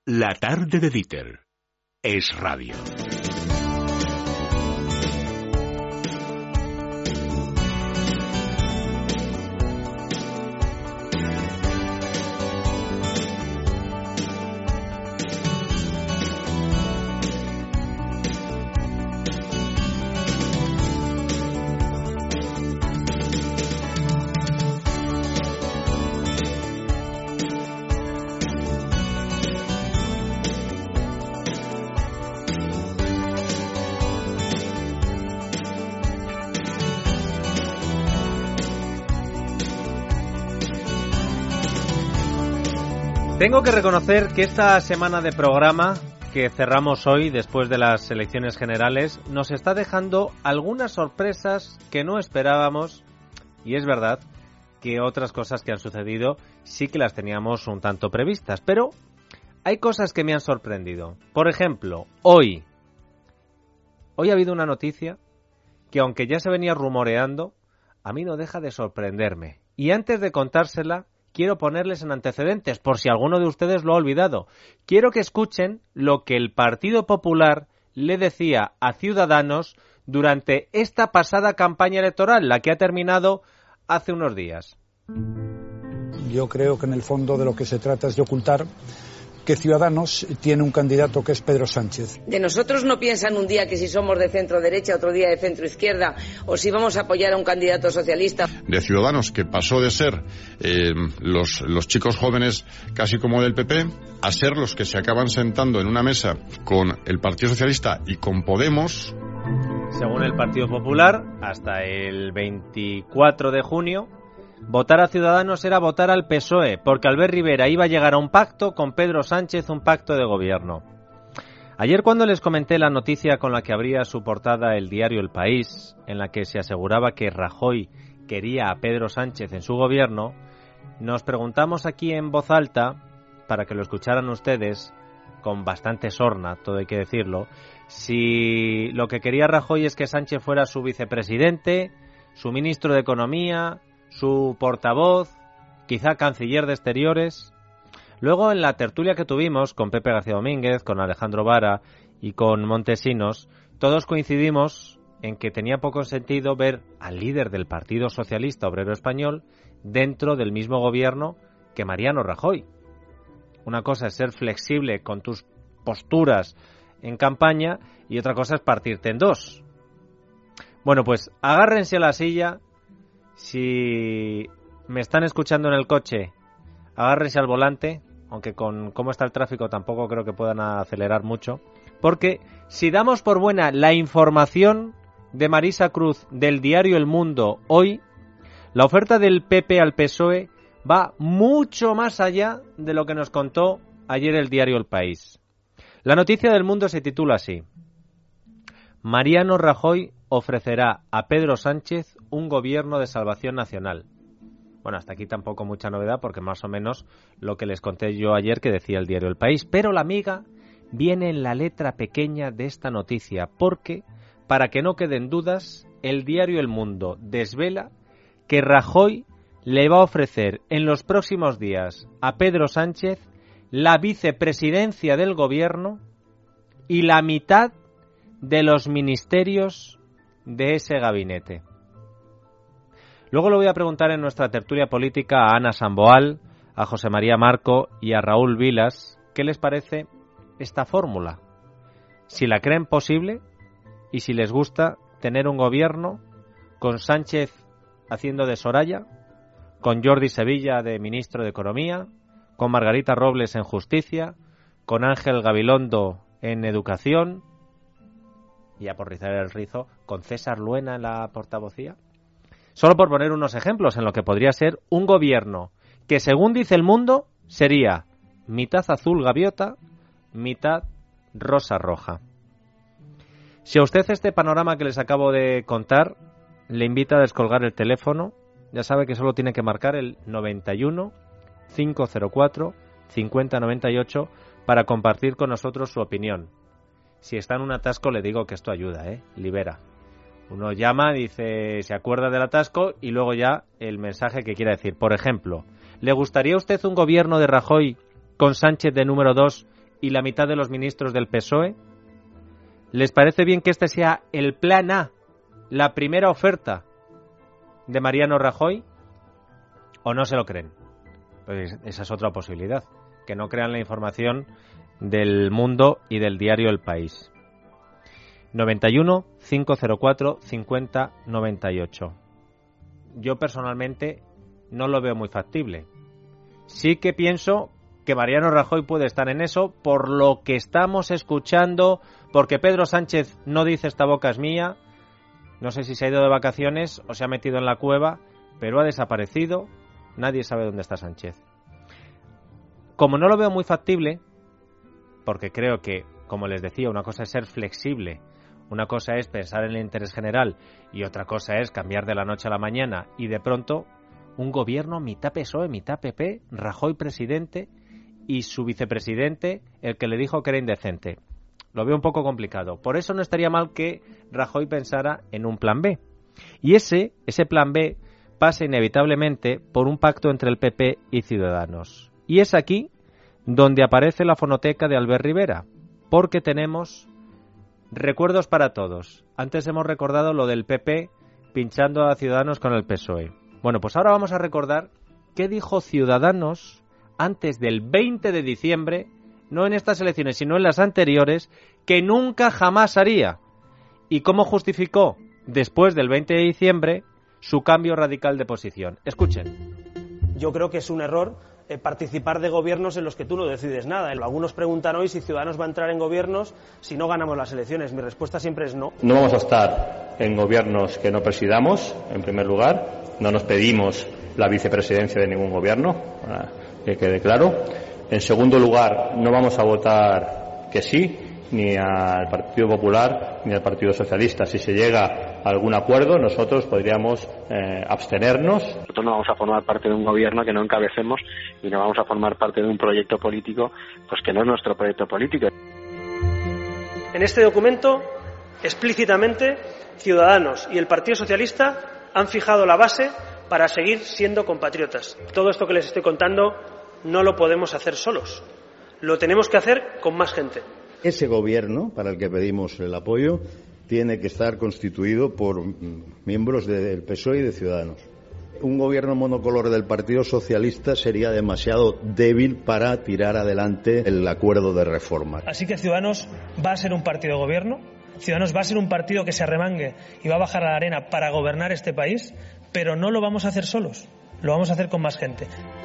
La tarde de Dieter es radio. Tengo que reconocer que esta semana de programa que cerramos hoy, después de las elecciones generales, nos está dejando algunas sorpresas que no esperábamos, y es verdad que otras cosas que han sucedido sí que las teníamos un tanto previstas, pero hay cosas que me han sorprendido. Por ejemplo, hoy ha habido una noticia que, aunque ya se venía rumoreando, a mí no deja de sorprenderme. Y antes de contársela, quiero ponerles en antecedentes, por si alguno de ustedes lo ha olvidado. Quiero que escuchen lo que el Partido Popular le decía a Ciudadanos durante esta pasada campaña electoral, la que ha terminado hace unos días. Yo creo que en el fondo de lo que se trata es de ocultar que Ciudadanos tiene un candidato que es Pedro Sánchez. De nosotros no piensan un día que si somos de centro-derecha, otro día de centro-izquierda, o si vamos a apoyar a un candidato socialista. De Ciudadanos, que pasó de ser los chicos jóvenes casi como del PP, a ser los que se acaban sentando en una mesa con el Partido Socialista y con Podemos. Según el Partido Popular, hasta el 24 de junio, votar a Ciudadanos era votar al PSOE, porque Albert Rivera iba a llegar a un pacto con Pedro Sánchez, un pacto de gobierno. Ayer, cuando les comenté la noticia con la que abría su portada el diario El País, en la que se aseguraba que Rajoy quería a Pedro Sánchez en su gobierno, nos preguntamos aquí en voz alta, para que lo escucharan ustedes, con bastante sorna, todo hay que decirlo, si lo que quería Rajoy es que Sánchez fuera su vicepresidente, su ministro de Economía, su portavoz, quizá canciller de Exteriores. Luego, en la tertulia que tuvimos con Pepe García Domínguez, con Alejandro Vara y con Montesinos, todos coincidimos en que tenía poco sentido ver al líder del Partido Socialista Obrero Español dentro del mismo gobierno que Mariano Rajoy. Una cosa es ser flexible con tus posturas en campaña y otra cosa es partirte en dos. Bueno, pues agárrense a la silla. Si me están escuchando en el coche, agárrense al volante, aunque con cómo está el tráfico tampoco creo que puedan acelerar mucho, porque si damos por buena la información de Marisa Cruz del diario El Mundo hoy, la oferta del PP al PSOE va mucho más allá de lo que nos contó ayer el diario El País. La noticia del Mundo se titula así: Mariano Rajoy ofrecerá a Pedro Sánchez un gobierno de salvación nacional. Bueno, hasta aquí tampoco mucha novedad, porque más o menos lo que les conté yo ayer que decía el diario El País. Pero la miga viene en la letra pequeña de esta noticia, porque, para que no queden dudas, el diario El Mundo desvela que Rajoy le va a ofrecer en los próximos días a Pedro Sánchez la vicepresidencia del gobierno y la mitad de los ministerios de ese gabinete. Luego le voy a preguntar en nuestra tertulia política a Ana Samboal, a José María Marco y a Raúl Vilas qué les parece esta fórmula, si la creen posible y si les gusta tener un gobierno con Sánchez haciendo de Soraya, con Jordi Sevilla de ministro de Economía, con Margarita Robles en Justicia, con Ángel Gabilondo en Educación, y a por rizar el rizo, con César Luena en la portavocía. Solo por poner unos ejemplos en lo que podría ser un gobierno que, según dice El Mundo, sería mitad azul gaviota, mitad rosa roja. Si a usted este panorama que les acabo de contar le invita a descolgar el teléfono, ya sabe que solo tiene que marcar el 91 504 5098 para compartir con nosotros su opinión. Si está en un atasco, le digo que esto ayuda, libera. Uno llama, dice, se acuerda del atasco y luego ya el mensaje que quiera decir. Por ejemplo, ¿le gustaría a usted un gobierno de Rajoy con Sánchez de número 2 y la mitad de los ministros del PSOE? ¿Les parece bien que este sea el plan A, la primera oferta de Mariano Rajoy? ¿O no se lo creen? Pues esa es otra posibilidad, que no crean la información del Mundo y del diario El País. 91 504 50 98. Yo personalmente no lo veo muy factible. Sí que pienso que Mariano Rajoy puede estar en eso por lo que estamos escuchando, porque Pedro Sánchez no dice esta boca es mía. No sé si se ha ido de vacaciones o se ha metido en la cueva, pero ha desaparecido. Nadie sabe dónde está Sánchez. Como no lo veo muy factible, porque creo que, como les decía, una cosa es ser flexible, una cosa es pensar en el interés general y otra cosa es cambiar de la noche a la mañana y de pronto un gobierno mitad PSOE, mitad PP, Rajoy presidente y su vicepresidente el que le dijo que era indecente. Lo veo un poco complicado. Por eso no estaría mal que Rajoy pensara en un plan B. Y ese plan B pasa inevitablemente por un pacto entre el PP y Ciudadanos. Y es aquí donde aparece la fonoteca de Albert Rivera, porque tenemos recuerdos para todos. Antes hemos recordado lo del PP pinchando a Ciudadanos con el PSOE. Bueno, pues ahora vamos a recordar qué dijo Ciudadanos antes del 20 de diciembre, no en estas elecciones, sino en las anteriores, que nunca jamás haría. Y cómo justificó, después del 20 de diciembre, su cambio radical de posición. Escuchen. Yo creo que es un error participar de gobiernos en los que tú no decides nada. Algunos preguntan hoy si Ciudadanos va a entrar en gobiernos si no ganamos las elecciones. Mi respuesta siempre es no. No vamos a estar en gobiernos que no presidamos, en primer lugar. No nos pedimos la vicepresidencia de ningún gobierno, para que quede claro. En segundo lugar, no vamos a votar que sí, ni al Partido Popular ni al Partido Socialista. Si se llega a algún acuerdo, nosotros podríamos abstenernos. Nosotros no vamos a formar parte de un gobierno que no encabecemos y no vamos a formar parte de un proyecto político pues que no es nuestro proyecto político. En este documento, explícitamente, Ciudadanos y el Partido Socialista han fijado la base para seguir siendo compatriotas. Todo esto que les estoy contando no lo podemos hacer solos. Lo tenemos que hacer con más gente. Ese gobierno, para el que pedimos el apoyo, tiene que estar constituido por miembros del PSOE y de Ciudadanos. Un gobierno monocolor del Partido Socialista sería demasiado débil para tirar adelante el acuerdo de reforma. Así que Ciudadanos va a ser un partido de gobierno, Ciudadanos va a ser un partido que se arremangue y va a bajar a la arena para gobernar este país, pero no lo vamos a hacer solos, lo vamos a hacer con más gente.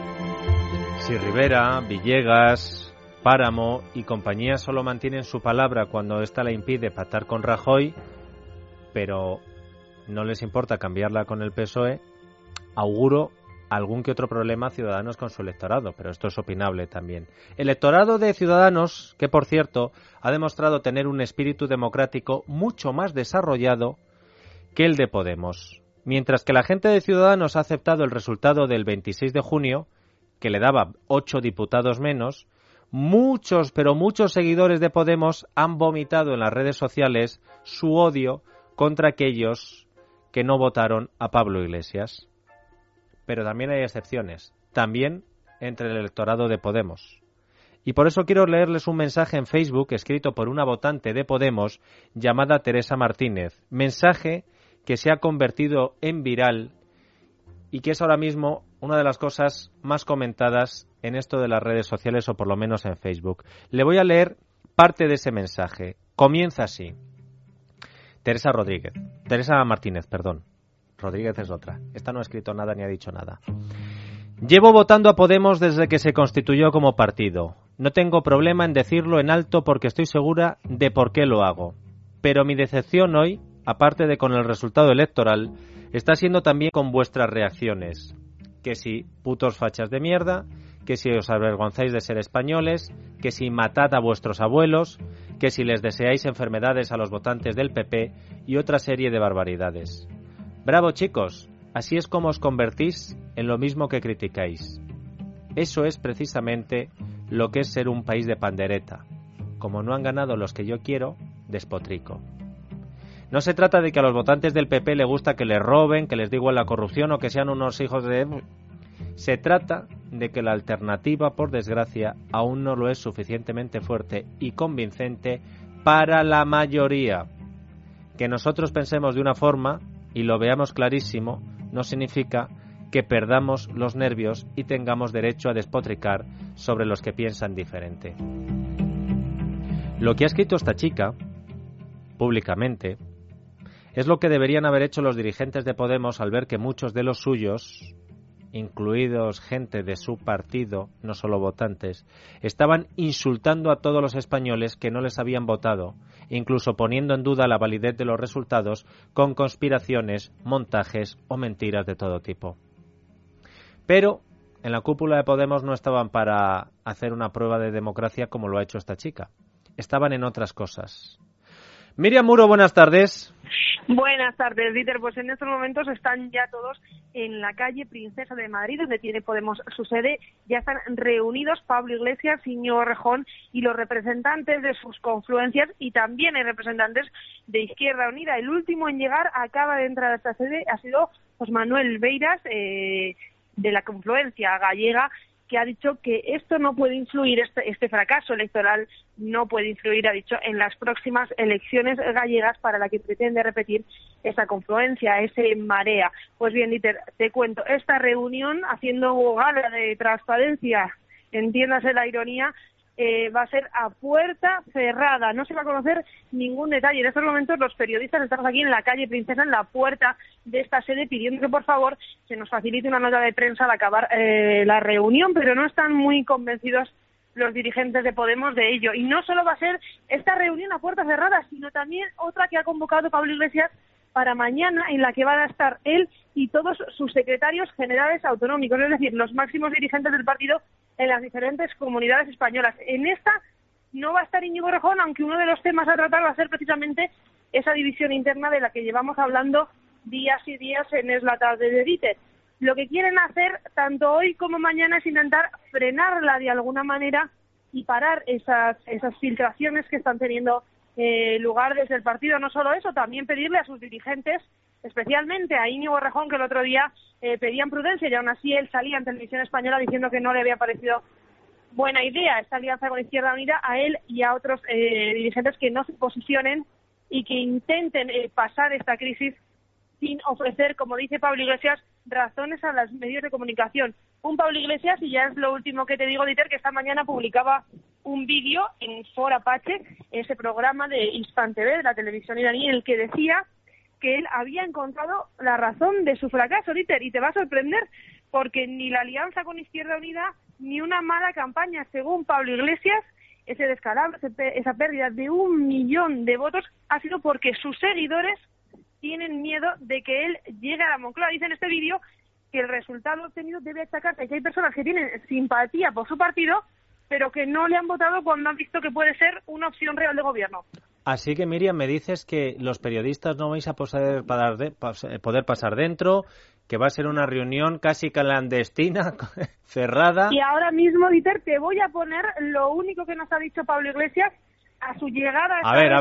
Si Rivera, Villegas, Páramo y compañía solo mantienen su palabra cuando ésta la impide pactar con Rajoy, pero no les importa cambiarla con el PSOE, auguro algún que otro problema a Ciudadanos con su electorado, pero esto es opinable también. El electorado de Ciudadanos, que por cierto ha demostrado tener un espíritu democrático mucho más desarrollado que el de Podemos, mientras que la gente de Ciudadanos ha aceptado el resultado del 26 de junio, que le daba 8 diputados menos. Muchos, pero muchos seguidores de Podemos han vomitado en las redes sociales su odio contra aquellos que no votaron a Pablo Iglesias. Pero también hay excepciones, también entre el electorado de Podemos. Y por eso quiero leerles un mensaje en Facebook escrito por una votante de Podemos llamada Teresa Martínez. Mensaje que se ha convertido en viral y que es ahora mismo una de las cosas más comentadas en esto de las redes sociales, o por lo menos en Facebook. Le voy a leer parte de ese mensaje. Comienza así. Teresa Martínez, perdón. Rodríguez es otra. Esta no ha escrito nada ni ha dicho nada. Llevo votando a Podemos desde que se constituyó como partido. No tengo problema en decirlo en alto porque estoy segura de por qué lo hago. Pero mi decepción hoy, aparte de con el resultado electoral, está siendo también con vuestras reacciones. Que si putos fachas de mierda, que si os avergonzáis de ser españoles, que si matad a vuestros abuelos, que si les deseáis enfermedades a los votantes del PP y otra serie de barbaridades. Bravo, chicos, así es como os convertís en lo mismo que criticáis. Eso es precisamente lo que es ser un país de pandereta. Como no han ganado los que yo quiero, despotrico. No se trata de que a los votantes del PP les gusta que les roben, que les dé igual la corrupción o que sean unos hijos de... Se trata de que la alternativa, por desgracia, aún no lo es suficientemente fuerte y convincente para la mayoría. Que nosotros pensemos de una forma y lo veamos clarísimo no significa que perdamos los nervios y tengamos derecho a despotricar sobre los que piensan diferente. Lo que ha escrito esta chica, públicamente, es lo que deberían haber hecho los dirigentes de Podemos al ver que muchos de los suyos, incluidos gente de su partido, no solo votantes, estaban insultando a todos los españoles que no les habían votado, incluso poniendo en duda la validez de los resultados con conspiraciones, montajes o mentiras de todo tipo. Pero en la cúpula de Podemos no estaban para hacer una prueba de democracia como lo ha hecho esta chica. Estaban en otras cosas. Miriam Muro, buenas tardes. Buenas tardes, Dieter. Pues en estos momentos están ya todos en la calle Princesa de Madrid, donde tiene Podemos su sede. Ya están reunidos Pablo Iglesias, Íñigo Errejón y los representantes de sus confluencias, y también hay representantes de Izquierda Unida. El último en llegar acaba de entrar a esta sede, ha sido José Manuel Beiras, de la confluencia gallega, que ha dicho que esto no puede influir, este fracaso electoral no puede influir, ha dicho, en las próximas elecciones gallegas para la que pretende repetir esa confluencia, ese Marea. Pues bien, Dieter, te cuento, esta reunión, haciendo gala de transparencia, entiéndase la ironía, va a ser a puerta cerrada, no se va a conocer ningún detalle. En estos momentos los periodistas estamos aquí en la calle Princesa, en la puerta de esta sede, pidiendo que por favor se nos facilite una nota de prensa al acabar la reunión, pero no están muy convencidos los dirigentes de Podemos de ello. Y no solo va a ser esta reunión a puerta cerrada, sino también otra que ha convocado Pablo Iglesias para mañana, en la que van a estar él y todos sus secretarios generales autonómicos, es decir, los máximos dirigentes del partido en las diferentes comunidades españolas. En esta no va a estar Íñigo Errejón, aunque uno de los temas a tratar va a ser precisamente esa división interna de la que llevamos hablando días y días en Es la Tarde de Dieter. Lo que quieren hacer, tanto hoy como mañana, es intentar frenarla de alguna manera y parar esas filtraciones que están teniendo lugar desde el partido. No solo eso, también pedirle a sus dirigentes, especialmente a Íñigo Errejón, que el otro día pedían prudencia, y aún así él salía en Televisión Española diciendo que no le había parecido buena idea esta alianza con Izquierda Unida, a él y a otros dirigentes que no se posicionen y que intenten pasar esta crisis sin ofrecer, como dice Pablo Iglesias, razones a los medios de comunicación. Un Pablo Iglesias, y ya es lo último que te digo, Dieter, que esta mañana publicaba un vídeo en For Apache, ese programa de Hispan TV, de la televisión iraní, en el que decía que él había encontrado la razón de su fracaso, Dieter, y te va a sorprender, porque ni la alianza con Izquierda Unida ni una mala campaña, según Pablo Iglesias, ese descalabro, esa pérdida de 1 millón de votos ha sido porque sus seguidores tienen miedo de que él llegue a la Moncloa. Dice en este vídeo que el resultado obtenido debe achacarse que hay personas que tienen simpatía por su partido, pero que no le han votado cuando han visto que puede ser una opción real de gobierno. Así que, Miriam, me dices que los periodistas no vais a poder pasar dentro, que va a ser una reunión casi clandestina, cerrada. Y ahora mismo, Dieter, te voy a poner lo único que nos ha dicho Pablo Iglesias a su llegada. A ver.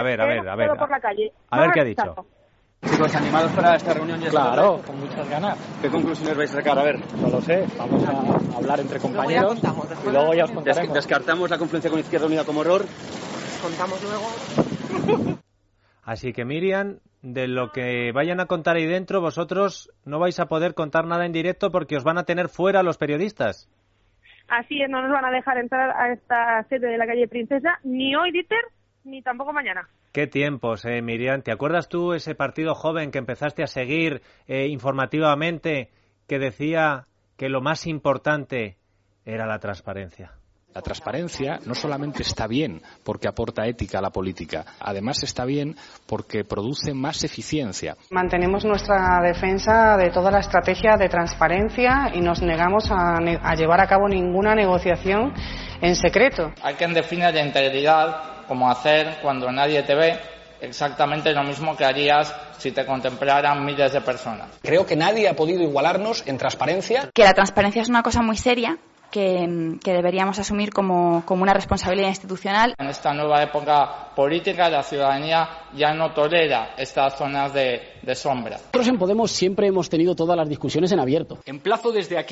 Por la calle. A ver qué ha dicho. Chicos, ¿animados para esta reunión? Claro, con muchas ganas. ¿Qué conclusiones vais a sacar? A ver. No lo sé, vamos a hablar entre compañeros y luego ya os contaremos. ¿Descartamos la confluencia con Izquierda Unida como error? Contamos luego. Así que, Miriam, de lo que vayan a contar ahí dentro, vosotros no vais a poder contar nada en directo porque os van a tener fuera los periodistas. Así es, no nos van a dejar entrar a esta sede de la calle Princesa, ni hoy, Dieter, ni tampoco mañana. Qué tiempos, Miriam. ¿Te acuerdas tú ese partido joven que empezaste a seguir informativamente, que decía que lo más importante era la transparencia? La transparencia no solamente está bien porque aporta ética a la política, además está bien porque produce más eficiencia. Mantenemos nuestra defensa de toda la estrategia de transparencia y nos negamos a llevar a cabo ninguna negociación en secreto. Hay quien define la integridad como hacer cuando nadie te ve exactamente lo mismo que harías si te contemplaran miles de personas. Creo que nadie ha podido igualarnos en transparencia. Que la transparencia es una cosa muy seria que deberíamos asumir como una responsabilidad institucional. En esta nueva época política, la ciudadanía ya no tolera estas zonas de sombra. Nosotros en Podemos siempre hemos tenido todas las discusiones en abierto. Emplazo desde aquí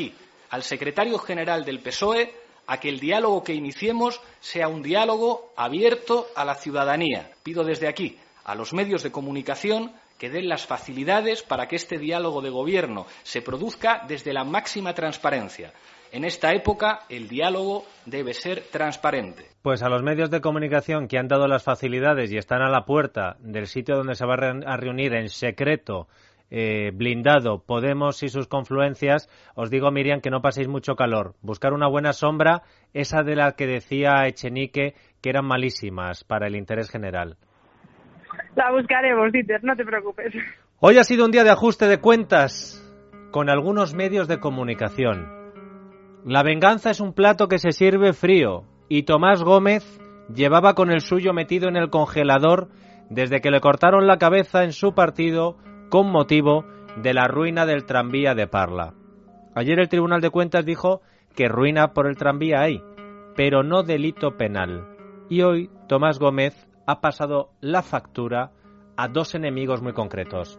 al secretario general del PSOE a que el diálogo que iniciemos sea un diálogo abierto a la ciudadanía. Pido desde aquí a los medios de comunicación que den las facilidades para que este diálogo de gobierno se produzca desde la máxima transparencia. En esta época, el diálogo debe ser transparente. Pues a los medios de comunicación que han dado las facilidades y están a la puerta del sitio donde se va a reunir en secreto, blindado, Podemos y sus confluencias, os digo, Miriam, que no paséis mucho calor. Buscar una buena sombra, esa de la que decía Echenique que eran malísimas para el interés general. La buscaremos, Dieter, no te preocupes. Hoy ha sido un día de ajuste de cuentas con algunos medios de comunicación. La venganza es un plato que se sirve frío y Tomás Gómez llevaba con el suyo metido en el congelador desde que le cortaron la cabeza en su partido con motivo de la ruina del tranvía de Parla. Ayer el Tribunal de Cuentas dijo que ruina por el tranvía hay, pero no delito penal. Y hoy Tomás Gómez ha pasado la factura a dos enemigos muy concretos.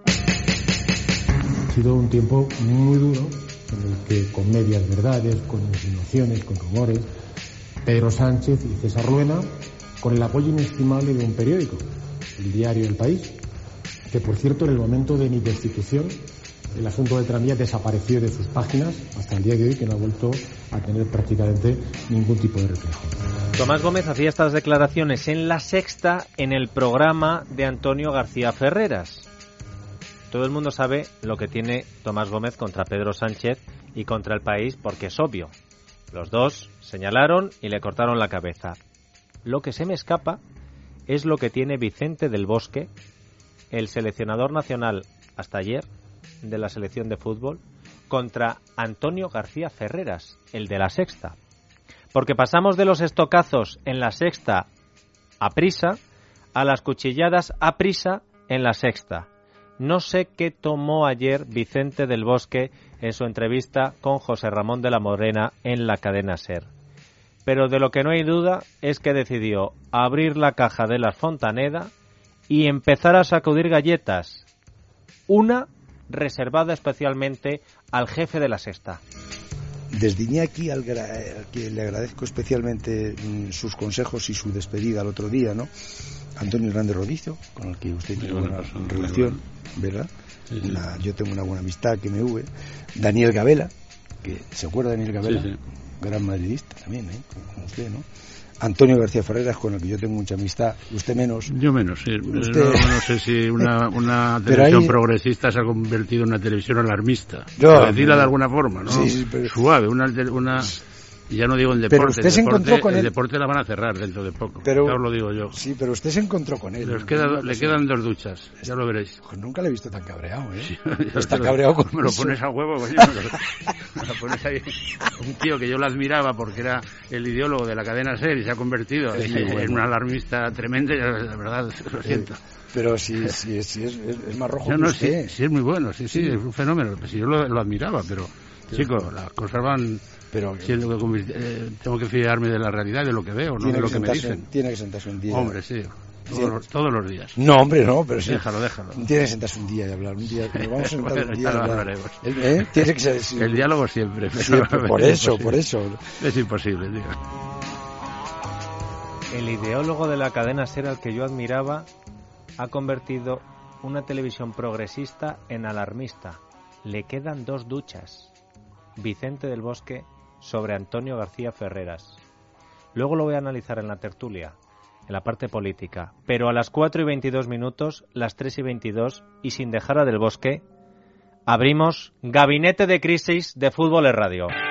Ha sido un tiempo muy duro en el que, con medias verdades, con insinuaciones, con rumores, Pedro Sánchez y César Ruena, con el apoyo inestimable de un periódico, el diario El País, que por cierto en el momento de mi destitución el asunto del tranvía desapareció de sus páginas hasta el día de hoy, que no ha vuelto a tener prácticamente ningún tipo de reflejo. Tomás Gómez hacía estas declaraciones en La Sexta, en el programa de Antonio García Ferreras. Todo el mundo sabe lo que tiene Tomás Gómez contra Pedro Sánchez y contra El País, porque es obvio. Los dos señalaron y le cortaron la cabeza. Lo que se me escapa es lo que tiene Vicente del Bosque, el seleccionador nacional hasta ayer de la selección de fútbol, contra Antonio García Ferreras, el de La Sexta. Porque pasamos de los estocazos en La Sexta a prisa a las cuchilladas a prisa en La Sexta. No sé qué tomó ayer Vicente del Bosque en su entrevista con José Ramón de la Morena en la cadena SER. Pero de lo que no hay duda es que decidió abrir la caja de las Fontaneda y empezar a sacudir galletas. Una reservada especialmente al jefe de La Sexta. Desde Iñaki, al que le agradezco especialmente sus consejos y su despedida el otro día, ¿no? Antonio Hernández Rodicio, con el que usted tiene buena relación, ¿verdad? Sí, sí. Yo tengo una buena amistad, que me hubo. Daniel Gabela, que ¿se acuerda de Daniel Gabela? Sí, sí. Gran madridista también, como usted, ¿no? Antonio García Ferreras, con el que yo tengo mucha amistad, usted menos. Yo menos, sí. Usted... No sé si una televisión progresista se ha convertido en una televisión alarmista, por decirla de alguna forma, ¿no? Sí, pero... Suave, una ya no digo el deporte. Pero usted se encontró con él. El deporte la van a cerrar dentro de poco, pero, ya os lo digo yo. Sí, pero usted se encontró con él. Le quedan 2 duchas, ya lo veréis. Pues nunca le he visto tan cabreado, ¿eh? Sí, está cabreado con me lo pones a huevo, coño, me lo pones ahí. Un tío que yo lo admiraba porque era el ideólogo de la cadena SER y se ha convertido en un alarmista tremendo, y la verdad, lo siento. Pero sí es más rojo que usted. Sí, es muy bueno, sí, es un fenómeno. Pues yo lo admiraba, pero chico, las cosas van... Pero siendo que tengo que fiarme de la realidad, de lo que veo, no de lo que me dicen. Tiene que sentarse un día. Hombre, sí. Todos los días. No, hombre, no, pero sí. Déjalo. Tiene que sentarse un día y hablar. Un día, nos vamos a sentar un día y hablar. Tiene que ser, sí. El diálogo siempre. Por eso. Es imposible, tío. El ideólogo de la cadena SER al que yo admiraba ha convertido una televisión progresista en alarmista. Le quedan 2 duchas. Vicente del Bosque sobre Antonio García Ferreras. Luego lo voy a analizar en la tertulia, en la parte política. Pero a las 4:22, las 3:22, y sin dejar a Del Bosque, abrimos Gabinete de Crisis de Fútbol en Radio.